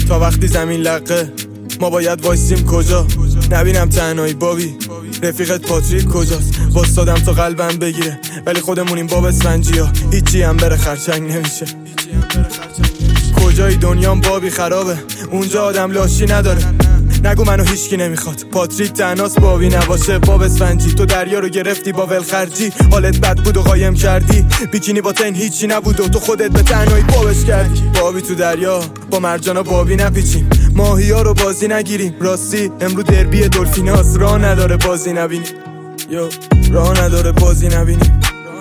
تا وقتی زمین لقه ما باید وایسیم کجا؟ نبینم تنهایی بابی رفیقت پاتریک کجاست؟ واسادم تا قلبم بگیره ولی خودمونیم باب اسفنجی ها، هیچی هم بره خرچنگ نمیشه. کجایی دنیام بابی خرابه، اونجا آدم لاشی نداره. نگو منو هیچکی نمیخواد، پاتریک تنهاست بابی نباشه. باب اسفنجی تو دریا رو گرفتی با ولخرجی، حالت بد بود و قایم کردی. بیکینی با تن هیچی نبود و تو خودت به تنهایی بابش کردی. بابی تو دریا با مرجانا بابی نپیچیم، ماهی ها رو بازی نگیریم. راستی امرو دربی دلفیناس، راه نداره بازی نبینیم. راه نداره بازی نبینیم.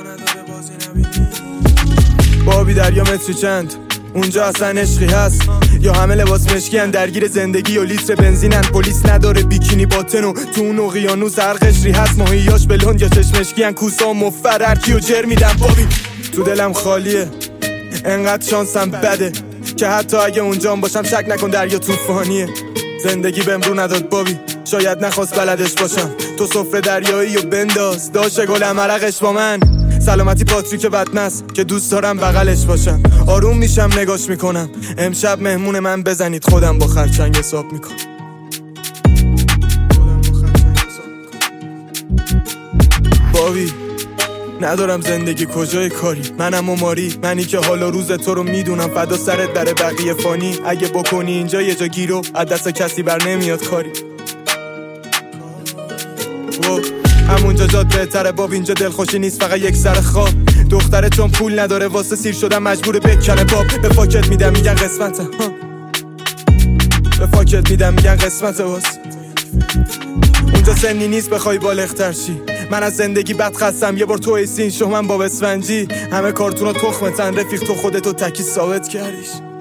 بابی دریا متری چند؟ اونجا اصلا عشقی هست یا همه لباس مشکین؟ درگیر زندگی و لیتر بنزینن، پلیس نداره بیکینی باطن و تو اون اقیانوس هر قشری هست. ماهیاش بلوند یا چشمشکین، کوسا و مفررکی و جر میدن. بابی تو دلم خالیه، انقدر شانسم بده که حتی اگه اونجا باشم شک نکن دریا طوفانیه. زندگی بهم رو نداد بابی، شاید نخواست بلدش باشم. تو سفره دریایی و بنداز، داشه گلم عرقش با من. سلامتی پاتریک بدنس که دوست دارم بغلش باشم. آروم میشم نگاش میکنم، امشب مهمون من بزنید خودم با خرچنگ حساب میکنم. بابی ندارم زندگی کجای کاری، منم و ماری، منی که حالا روز تو رو میدونم. فدا سرت بره بقیه فانی، اگه بکنی اینجا یه جا گیرو از دست کسی بر نمیاد کاری. همونجا جات بهتره باب، اینجا دلخوشی نیست فقط یک سر خواب. دختره چون پول نداره واسه سیر شدن مجبور بکنه باب. به فاکت میدم میگن قسمته، به فاکت میدم میگن قسمته. واسه اونجا سنی نیست بخوای بالغ‌تر شی. من از زندگی بد خستم، یه بار تو ایسین شو من باب اسفنجی. همه کارتونا تخمتن رفیق، تو خودتو تکی ثابت کردیش.